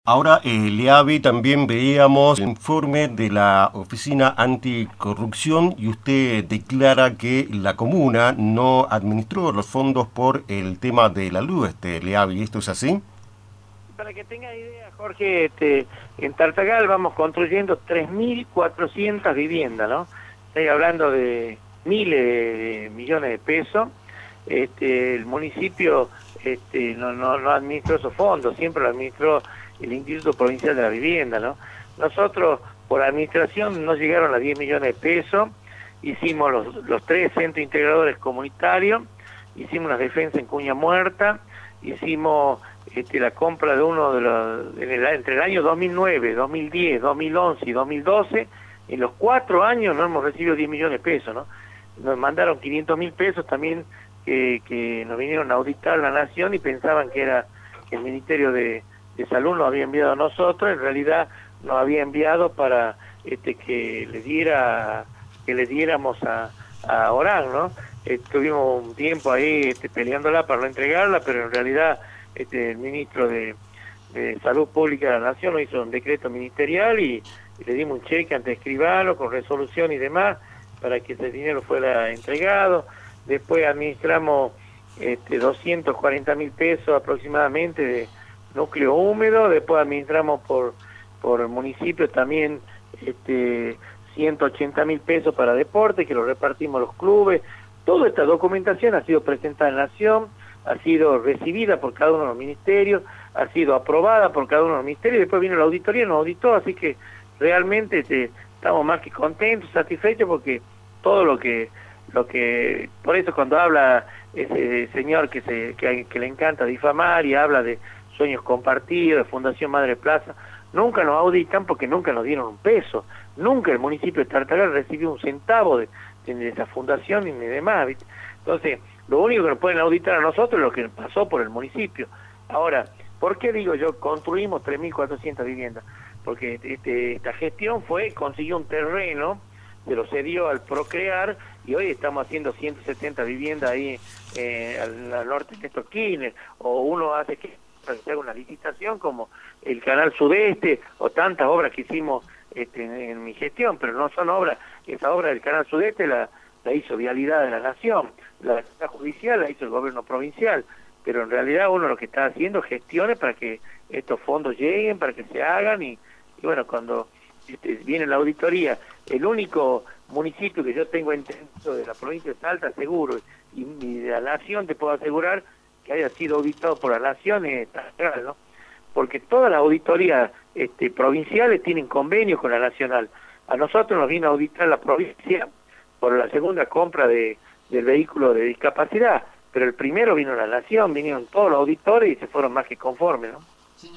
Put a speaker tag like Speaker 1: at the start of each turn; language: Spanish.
Speaker 1: Ahora, Leavi, también veíamos el informe de la Oficina Anticorrupción y usted declara que la comuna no administró los fondos por el tema de la luz, Leavi. ¿Esto es así?
Speaker 2: Para que tengas idea, Jorge, en Tartagal vamos construyendo 3.400 viviendas, ¿no? Estoy hablando de miles de millones de pesos. El municipio no administró esos fondos, siempre lo administró el Instituto Provincial de la Vivienda, ¿no? Nosotros, por administración, no llegaron a 10 millones de pesos, hicimos los tres centros integradores comunitarios, hicimos las defensas en Cuña Muerta, hicimos la compra de uno de los, entre el año 2009, 2010, 2011 y 2012, en los 4 años no hemos recibido 10 millones de pesos, ¿no? Nos mandaron 500.000 pesos también que nos vinieron a auditar la Nación y pensaban que era que el Ministerio de Salud nos había enviado a nosotros, en realidad nos había enviado para que le diéramos a Orán, ¿no? Tuvimos un tiempo ahí peleándola para no entregarla, pero en realidad el ministro de Salud Pública de la Nación nos hizo un decreto ministerial y le dimos un cheque ante escribano con resolución y demás para que ese dinero fuera entregado. Después administramos 240.000 pesos aproximadamente de núcleo húmedo. Después administramos por el municipio también 180.000 pesos para deporte, que lo repartimos a los clubes. Toda esta documentación ha sido presentada en la Nación, ha sido recibida por cada uno de los ministerios, ha sido aprobada por cada uno de los ministerios, y después vino la auditoría y nos auditó, así que realmente estamos más que contentos, satisfechos, porque todo por eso cuando habla ese señor que le encanta difamar y habla de sueños compartidos, de Fundación Madre Plaza, nunca nos auditan porque nunca nos dieron un peso, nunca el municipio de Tartagal recibió un centavo de esa fundación ni demás, ¿viste? Entonces, lo único que nos pueden auditar a nosotros es lo que pasó por el municipio. Ahora, ¿por qué digo yo construimos 3.400 viviendas? Porque esta gestión consiguió un terreno, se lo cedió al Procrear, y hoy estamos haciendo 170 viviendas ahí al norte de estos Kirchner, o uno hace que haga una licitación como el Canal Sudeste, o tantas obras que hicimos en mi gestión, pero no son obras, esa obra del Canal Sudeste la hizo Vialidad de la Nación, la judicial la hizo el gobierno provincial, pero en realidad uno lo que está haciendo es gestiones para que estos fondos lleguen, para que se hagan, y bueno, cuando viene la auditoría, el único municipio que yo tengo entendido de la provincia de Salta, seguro, y de la Nación te puedo asegurar que haya sido auditado por la Nación, es Tartagal, ¿no? Porque todas las auditorías provinciales tienen convenios con la Nacional. A nosotros nos vino a auditar la provincia por la segunda compra del vehículo de discapacidad, pero el primero vino la Nación, vinieron todos los auditores y se fueron más que conformes, ¿no?